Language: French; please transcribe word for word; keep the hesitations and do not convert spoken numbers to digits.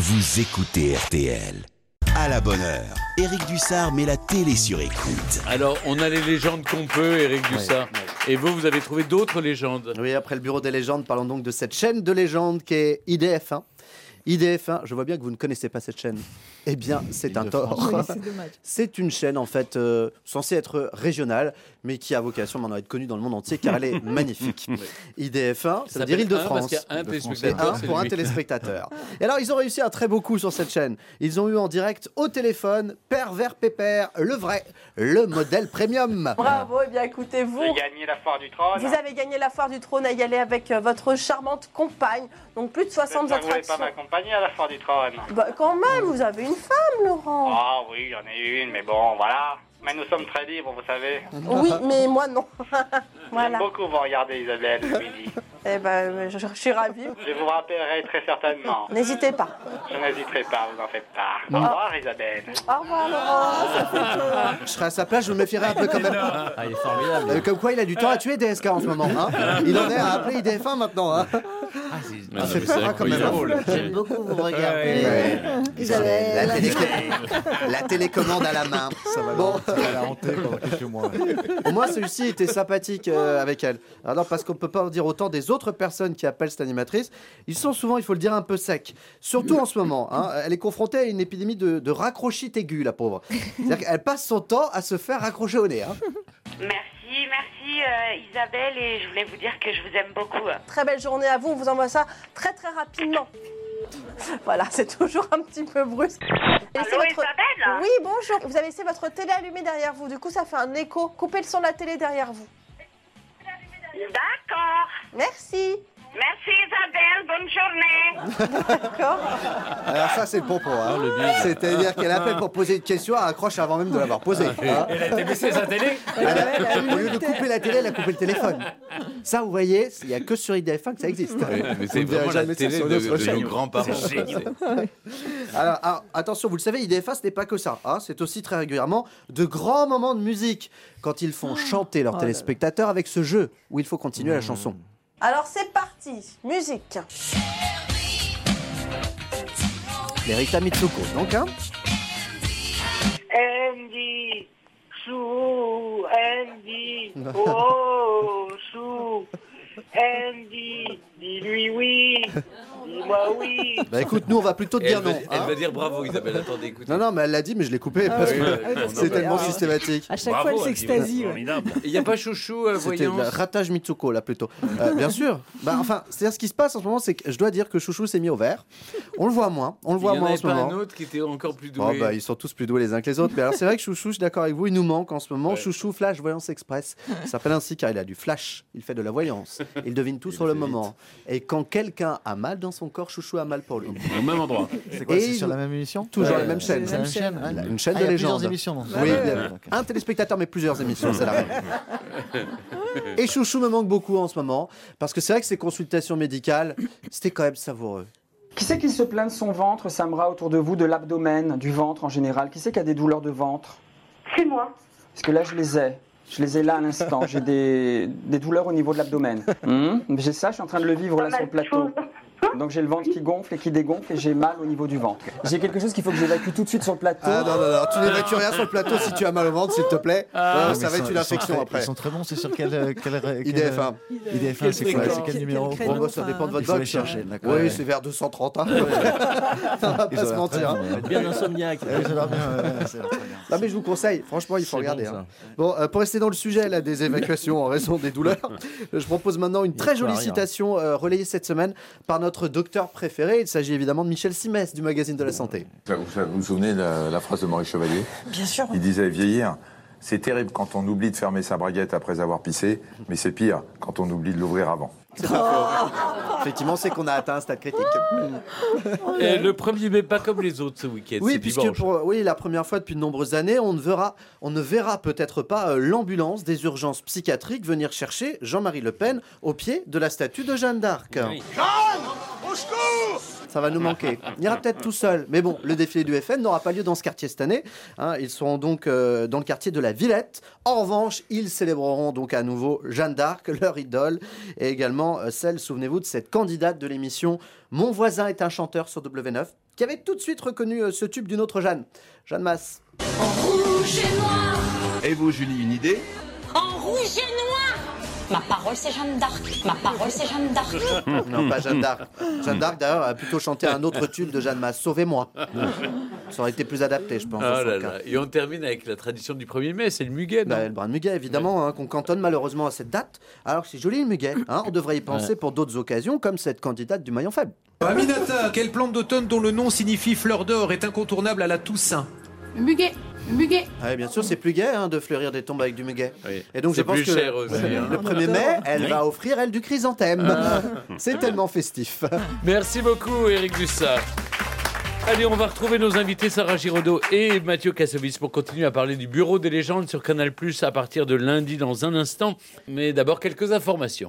Vous écoutez R T L. À la bonne heure, Éric Dussard met la télé sur écoute. Alors, on a les légendes qu'on peut, Éric Dussard. Ouais, ouais. Et vous, vous avez trouvé d'autres légendes. Oui, après le bureau des légendes, parlons donc de cette chaîne de légendes qui est I D F un. I D F un, je vois bien que vous ne connaissez pas cette chaîne. Eh bien, c'est un tort. Oui, c'est dommage. C'est une chaîne, en fait, euh, censée être régionale, mais qui a vocation maintenant à être connue dans le monde entier, car elle est magnifique. Oui. I D F un, ça, ça veut dire Île-de-France. Parce qu'il y a un téléspectateur. Un pour un téléspectateur. Et alors, ils ont réussi un très beau coup sur cette chaîne. Ils ont eu en direct au téléphone Pervers Pépère, le vrai, le modèle premium. Bravo, et eh bien écoutez, vous... J'ai gagné la foire du trône. Vous avez gagné la foire du trône à y aller avec euh, votre charmante compagne. Donc plus de soixante attractions. Vous ne voulez pas m'accompagner à la foire du trône? Bah quand même, vous avez une femme, Laurent. Ah oui, j'en ai une, mais bon, voilà. Mais nous sommes très libres, vous savez. Oui, mais moi non. Voilà. J'aime beaucoup vous regarder, Isabelle, le midi. Eh ben, je, je suis ravie. Je vous rappellerai très certainement. N'hésitez pas. Je n'hésiterai pas, vous en faites pas. Au revoir, Isabelle. Au revoir, Laurent. Ça fait peur. Je serai à sa place, je me méfierai un peu quand même. Ah, il est formidable. Euh, comme quoi, il a du temps à tuer D S K en ce moment. Hein. Il en est à appeler I D F un maintenant. Hein. Ah, c'est, ah, c'est peur hein, quand même. J'aime beaucoup vous regarder. Ouais. Isabelle, la, télé... la télécommande à la main. Ça va bon. la hanter pendant quelques mois. Au moins, celui-ci était sympathique euh, avec elle. Alors, parce qu'on ne peut pas en dire autant des autres personnes qui appellent cette animatrice. Ils sont souvent, il faut le dire, un peu secs. Surtout en ce moment. Hein. Elle est confrontée à une épidémie de, de raccrochite aiguë, la pauvre. C'est-à-dire qu'elle passe son temps à se faire raccrocher au nez. Hein. Merci, merci euh, Isabelle, et je voulais vous dire que je vous aime beaucoup. Très belle journée à vous, on vous envoie ça très très rapidement. Voilà, c'est toujours un petit peu brusque. Allô, votre... Isabelle ? Oui, bonjour. Vous avez laissé votre télé allumée derrière vous, du coup ça fait un écho. Coupez le son de la télé derrière vous. D'accord. Merci. Merci Isabelle, bonne journée. D'accord. Alors ça c'est le pompon, hein. C'est-à-dire qu'elle appelle pour poser une question, elle accroche avant même de l'avoir posée. Hein. Elle a été baissée sa télé. Elle a, au lieu de couper la télé, elle a coupé le téléphone. Ça vous voyez, il n'y a que sur I D F un que ça existe. Oui, mais c'est vraiment la télé de, de, de nos grands-parents. Alors, alors attention, vous le savez, I D F un ce n'est pas que ça. Hein. C'est aussi très régulièrement de grands moments de musique quand ils font chanter leurs téléspectateurs avec ce jeu où il faut continuer la chanson. Alors c'est parti, musique. Les Rita Mitsuko, donc hein. Andy, Chou, Andy, oh, Chou, Andy, dis-lui oui, dis-moi oui. Bah écoute, nous on va plutôt te dire va, non. Elle hein. va dire bravo Isabelle, attendez, écoutez. Non, non, mais elle l'a dit, mais je l'ai coupé ah, parce oui, que oui, c'est tellement ah, systématique. À chaque bravo, fois, elle s'extasie. Il n'y a pas chouchou, euh, voyons. C'était ratage Mitsuko, là, plutôt. Euh, bien sûr. Bah, enfin, c'est-à-dire ce qui se passe en ce moment, c'est que je dois dire que Chouchou s'est mis au vert. On le voit moins. On le voit moins en ce moment. Il y en avait pas un autre qui était encore plus doué. Oh, bah, ils sont tous plus doués les uns que les autres. Mais alors, c'est vrai que Chouchou, je suis d'accord avec vous, il nous manque en ce moment. Ouais. Chouchou Flash Voyance Express. Il s'appelle ainsi car il a du flash. Il fait de la voyance. Il devine tout il sur le moment. Vite. Et quand quelqu'un a mal dans son corps, Chouchou a mal pour lui. Au même endroit. C'est quoi, c'est sur la même émission? Toujours la même chaîne. La même chaîne. Ouais. Une chaîne ah, de il y a légende. Plusieurs émissions. Donc. Oui, ouais, ouais. Un téléspectateur mais plusieurs émissions, c'est la même. Et Chouchou me manque beaucoup en ce moment parce que c'est vrai que ces consultations médicales, c'était quand même savoureux. Qui c'est qui se plaint de son ventre, Samra, autour de vous, de l'abdomen, du ventre en général? Qui c'est qui a des douleurs de ventre? C'est moi. Parce que là, je les ai. Je les ai là à l'instant. J'ai des, des douleurs au niveau de l'abdomen. Mmh. J'ai ça, je suis en train de le vivre là sur le plateau. Donc j'ai le ventre qui gonfle et qui dégonfle et j'ai mal au niveau du ventre. J'ai quelque chose qu'il faut que j'évacue tout de suite sur le plateau. Ah non, non, non, tu n'évacues rien sur le plateau si tu as mal au ventre, s'il te plaît. Ah, non, ça va être une infection très, après. Ils sont très bons, c'est sur quel... quel, quel I D F un. I D F un, c'est quoi? C'est quel numéro? Bon, bah, ça dépend de votre box. Chercher, oui, ouais. C'est vers deux cent trente. Hein. Ouais. On va pas se mentir. Bien insomniaque. Non, mais je vous conseille, franchement, il faut regarder. Bon, hein. bon euh, pour rester dans le sujet là, des évacuations en raison des douleurs, je propose maintenant une très jolie citation euh, relayée cette semaine par notre docteur préféré. Il s'agit évidemment de Michel Simès du magazine de la santé. Vous vous, vous souvenez de la, la phrase de Maurice Chevalier? Bien sûr. Il disait vieillir, c'est terrible quand on oublie de fermer sa braguette après avoir pissé, mais c'est pire quand on oublie de l'ouvrir avant. C'est pas faux. Effectivement, c'est qu'on a atteint un stade critique. Et le premier mai pas comme les autres ce week-end. Oui, puisque pour oui, la première fois depuis de nombreuses années, on ne verra, on ne verra peut-être pas euh, l'ambulance des urgences psychiatriques venir chercher Jean-Marie Le Pen au pied de la statue de Jeanne d'Arc. Oui. Jeanne, au secours! Ça va nous manquer. Il ira peut-être tout seul. Mais bon, le défilé du F N n'aura pas lieu dans ce quartier cette année. Hein, ils seront donc euh, dans le quartier de la Villette. En revanche, ils célébreront donc à nouveau Jeanne d'Arc, leur idole, et également euh, celle, souvenez-vous, de cette candidate de l'émission Mon voisin est un chanteur sur W neuf. qui avait tout de suite reconnu euh, ce tube d'une autre Jeanne, Jeanne Masse. En rouge et noir. Et vous, Julie, une idée? En rouge et noir. Ma parole, c'est Jeanne d'Arc. Ma parole, c'est Jeanne d'Arc. Non, pas Jeanne d'Arc. Jeanne d'Arc, d'ailleurs, a plutôt chanté un autre tube de Jeanne Masse, Sauvez-moi. Ça aurait été plus adapté, je pense. Ah là là. Et on termine avec la tradition du premier mai, c'est le muguet, non? Bah, le brin de muguet, évidemment, hein, qu'on cantonne malheureusement à cette date, alors que c'est joli le muguet. Hein, on devrait y penser Ouais. pour d'autres occasions, comme cette candidate du maillon faible. Aminata, quelle plante d'automne dont le nom signifie fleur d'or est incontournable à la Toussaint? Le muguet. Le muguet. Ouais, bien sûr, c'est plus gai hein, de fleurir des tombes avec du muguet. Oui. Et donc je C'est pense plus que cher aussi, hein. le premier mai, elle Oui. va offrir, elle, du chrysanthème. C'est tellement festif. Merci beaucoup, Éric Dussart. Allez, on va retrouver nos invités Sarah Giraudot et Mathieu Kassovitz pour continuer à parler du Bureau des légendes sur Canal plus, à partir de lundi dans un instant. Mais d'abord, quelques informations.